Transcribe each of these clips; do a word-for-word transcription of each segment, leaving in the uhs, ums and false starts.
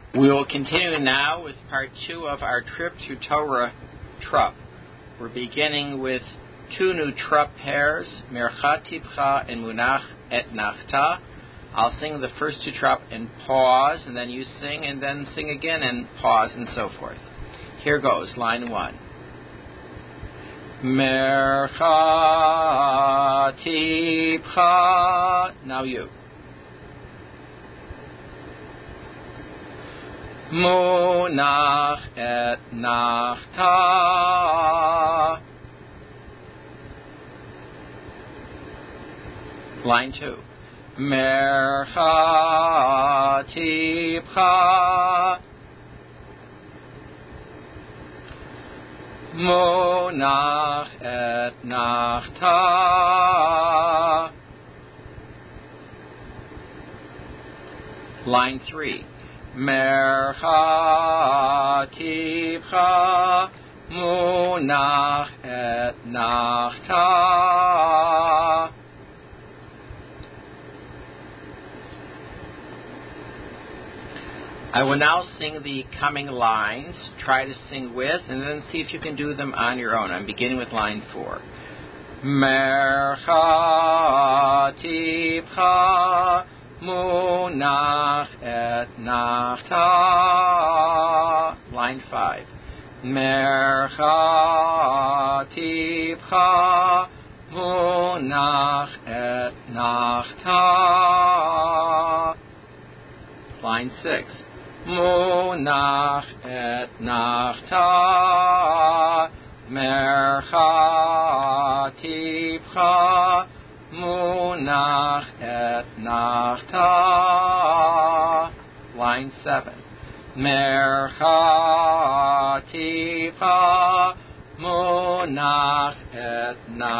We will continue now with part two of our trip through Torah Trup. We're beginning with two new Trup pairs, Mercha Tipcha and Munach et Nachta. I'll sing the first two Trup and pause, and then you sing, and then sing again and pause, and so forth. Here goes, line one. Mercha Tipcha. Now you. Munach et Nachta. Line two. Mercha Tipcha. Munach et Nachta. Line three. Mercha Tipcha. Munach et Nachta. I will now sing the coming lines. Try to sing with, and then see if you can do them on your own. I'm beginning with line four. Mercha Tipcha. Munach et Nachta. Line five. Mercha Tipcha. Munach et Nachta. Line six. Munach et Nachta. Mercha Tipcha. Munach et Nachta. Line seven. Mercha Tipcha. Munach et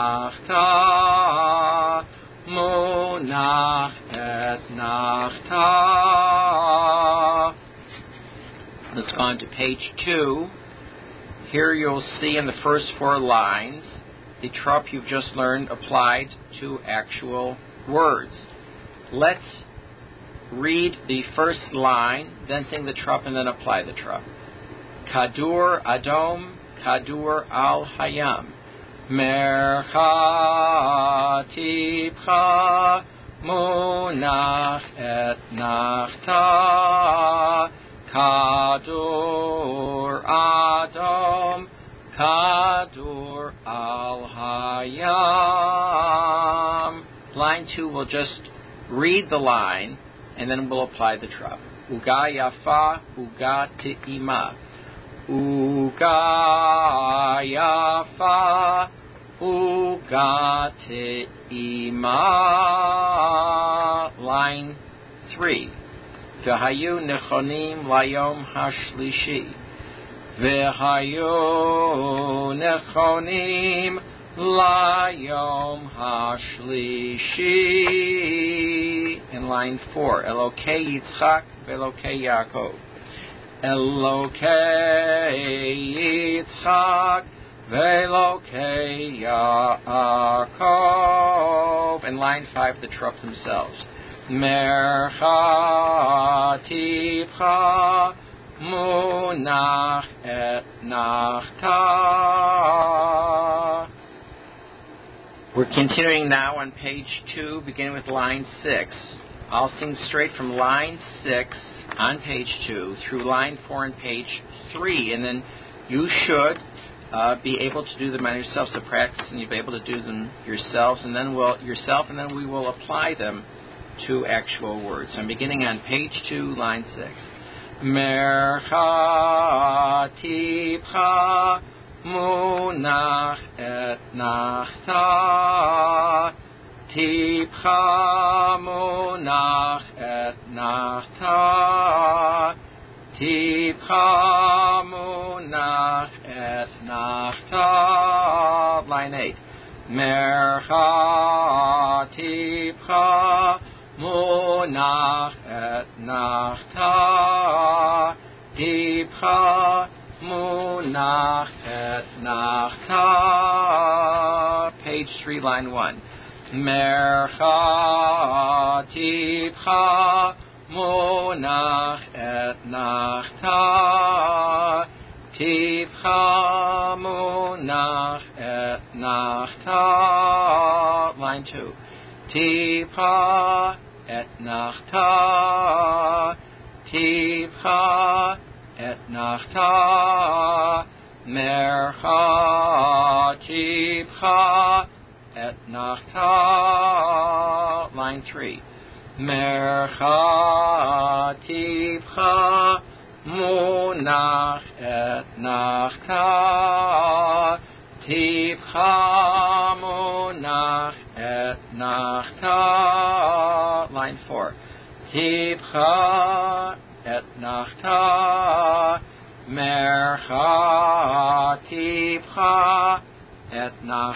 Nachta. Munach et Nachta. Let's go on to page two. Here you'll see in the first four lines the Trup you've just learned applied to actual words. Let's read the first line, then sing the Trup, and then apply the Trup. Kadur Adom, Kadur al Hayam. Mercha Tipcha. Munach et Nachta. Kadur Adom, Kadur al Hayam. Line two, we'll just read the line, and then we'll apply the Trup. Uga Yafa, Uga Te'ima. Uga Yafa, Uga Te'ima. Line three. V'hayu nechonim layom hashlishi. V'hayu nechonim layom hashlishi. In line four. Elokei Yitzchak v'Elokei Yaakov. Elokei Yitzchak v'Elokei Yaakov. In line five, the Trup themselves. Mercha Tipcha. Munach et Nachta. We're continuing now on page two, beginning with line six. I'll sing straight from line six on page two through line four on page three, and then you should uh, be able to do them on yourself. So practice, and you'll be able to do them yourselves, and then we'll yourself, and then we will apply them to actual words. So I'm beginning on page two, line six. Mercha Tipcha. Munach et Nachta. Tipcha. Munach et Nachta. Tipcha. Munach et Nachta. Line eight. Mercha Tipcha. Munach et Nachta. Tipcha. Munach et Nachta. Page three, line one. Mercha Tipcha. Munach et nachta. Tivcha munach et nachta. Line two. Tivcha et nachta. Tivcha et nachta. Mercha tivcha et nachta. Line three. Mercha tivcha munach et nachta. Tivcha munach et nachta. Line four. Tivcha et nachta. Mercha tivcha et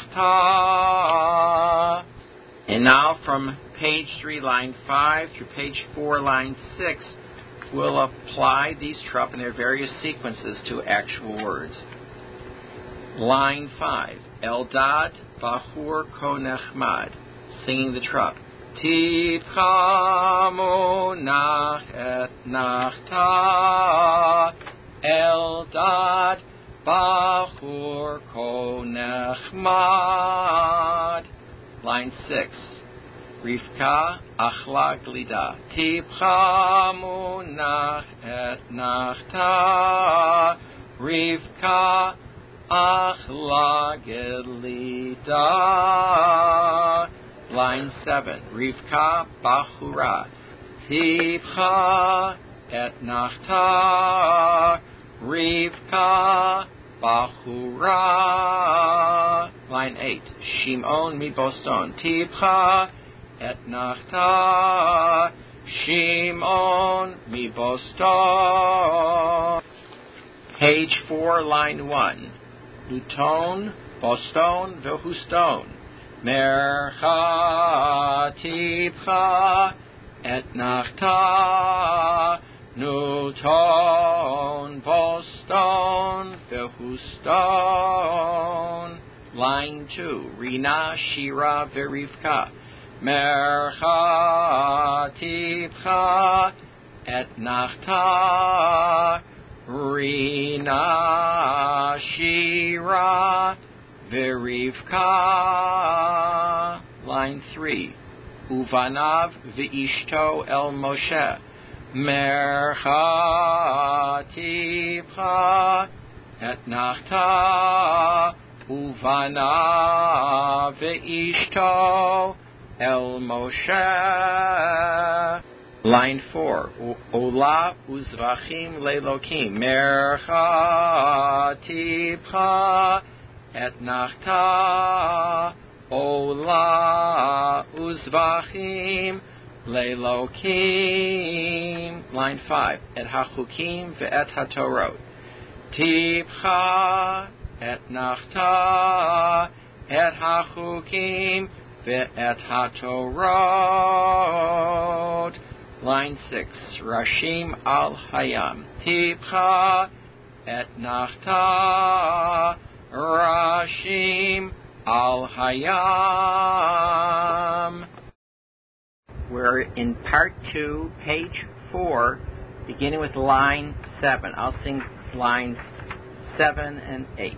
nachta. And now from page three, line five, through page four, line six, we'll apply these trup in their various sequences to actual words. Line five, Eldad Bahur Ko Nechmad, singing the trup. Tivcha munach et nachta. Eldad Bahur Ko Nechmad. Line six. Rivka Achla Glida. Tivcha munach et nachta. Rivka Achla Glida. Line seven. Rivka Bahura. Tivcha et nachta. Rivka Bahura. Line eight. Shimon mi Boston. Tivcha et nachta. Shimon mi Boston. Page four, line one. Luton, Boston, Vehuston. Mercha tivcha et nachta. Nuton, Boston, Vehuston. Line two. Rina, Shira, Verivka. Mercha tivcha et nachta. Rina, Shira, Verivka. Line three. Uvanav v'ishto el Moshe. Mercha tivcha et nachta. Uvanav v'ishto el Moshe. Line four. Ola uzvachim lelokim. Mercha tivcha et nachta. Ola uzvachim lelokim. Line five. Et hachukim ve'et hatorot. Tivcha et nachta. Et hachukim ve'et hatorot. Line six. Rashim al hayam. Tivcha et nachta. Rashim al hayam. We're in part two, page four, beginning with line seven. I'll sing lines seven and eight.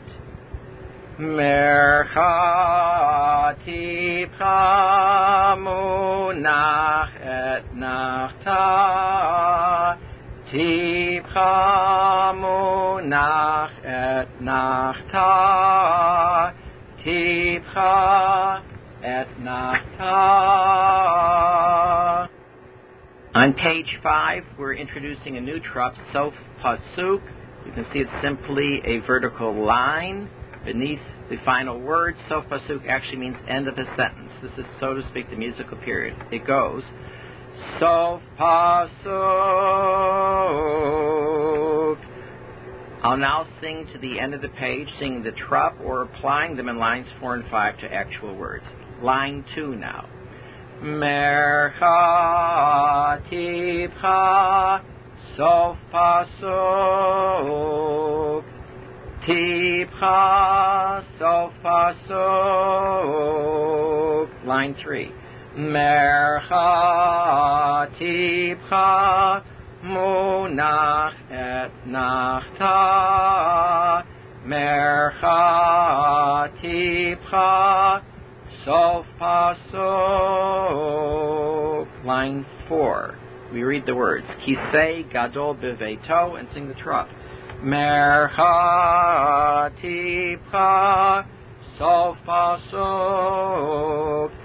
Mercha tivcha munach et nachta. Tivcha munach et nachta. Tivcha et nachta. On page five, we're introducing a new trup, Sof Pasuk. You can see it's simply a vertical line beneath the final word. Sof Pasuk actually means end of a sentence. This is, so to speak, the musical period. It goes, Sof Pasuk. I'll now sing to the end of the page, singing the trup or applying them in lines four and five to actual words. Line two now. Mercha tivcha sof pasuk. Tivcha sof pasuk. Line three. Mercha tivcha Munach et nachta mercha tipcha. Sof pasuk. Line four. We read the words Kisei gadol beveito and sing the trop. Mercha tipcha. Sof pasuk.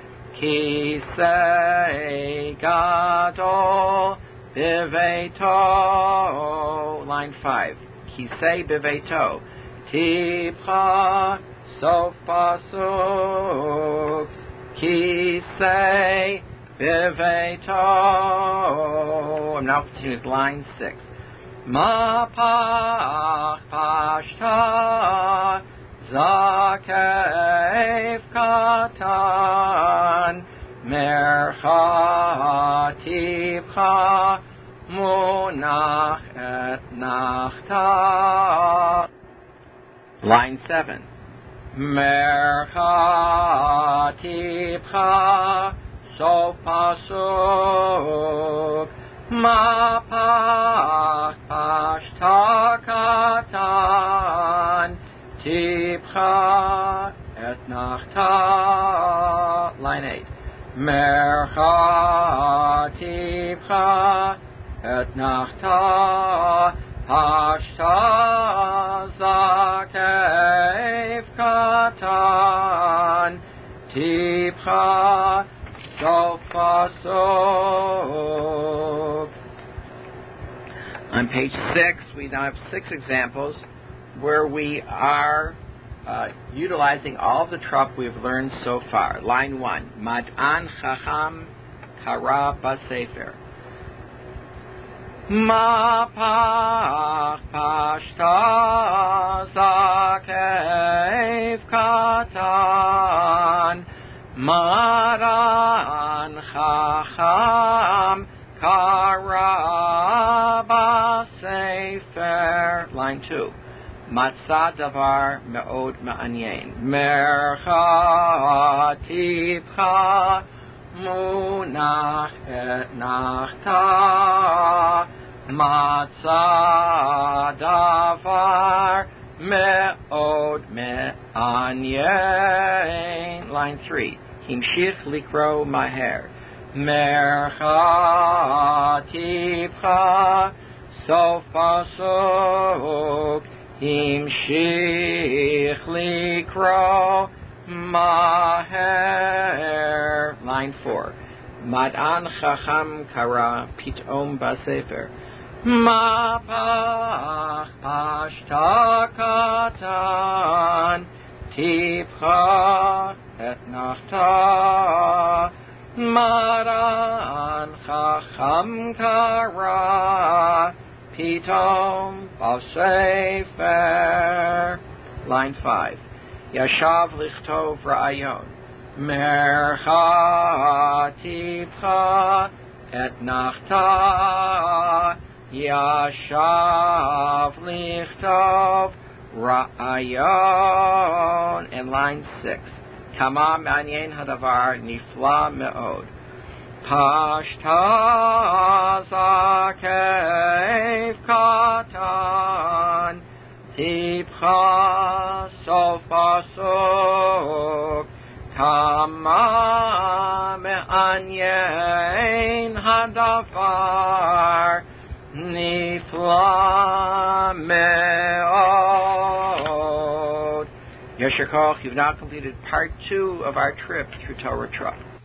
Kisei gadol beveito. Line five. Kisei beveito. Tipcha. Sof pasuk. Kisei beveito. I'm now continuing with line six. Mapach pashta zakev katan mercha tipcha munach et nachta. Line seven. Mercha tipcha sof pasuk. Mapach pashta katan tipcha et nachta. Line eight. Mercha tipcha et nachta pashta zakev katan tipcha sof pasuk. On page six, we now have six examples where we are uh, utilizing all of the trop we've learned so far. Line one, Mad'an Chacham Kara Basefer. Mapach pashta zakev katan Maran Chacham Kara Basefer. Line two. Matzah davar me'od ma'anyen. Mercha tipcha munach et nachta. Matzah davar me'od me'anyen. Line three. Himshich likro maher. Mercha tipcha sof pasuk. Himshich likro maher. Line four. Mad'an chacham kara pitom basefer. Mapach pashta katan tipcha et nachta. Maran chacham kara pitom basefer. Line five. Yashav lichtov ra'ayon. Mercha tipcha et nachta. Yashav lichtov ra'ayon. And line six. Kama ma'anyen hadavar nifla me'od. Pashta zakev katan tipcha sof pasuk. Kama me'anyen hadavar nifla me'od. Yeshar Koch, you've now completed part two of our trip through Torah Trop.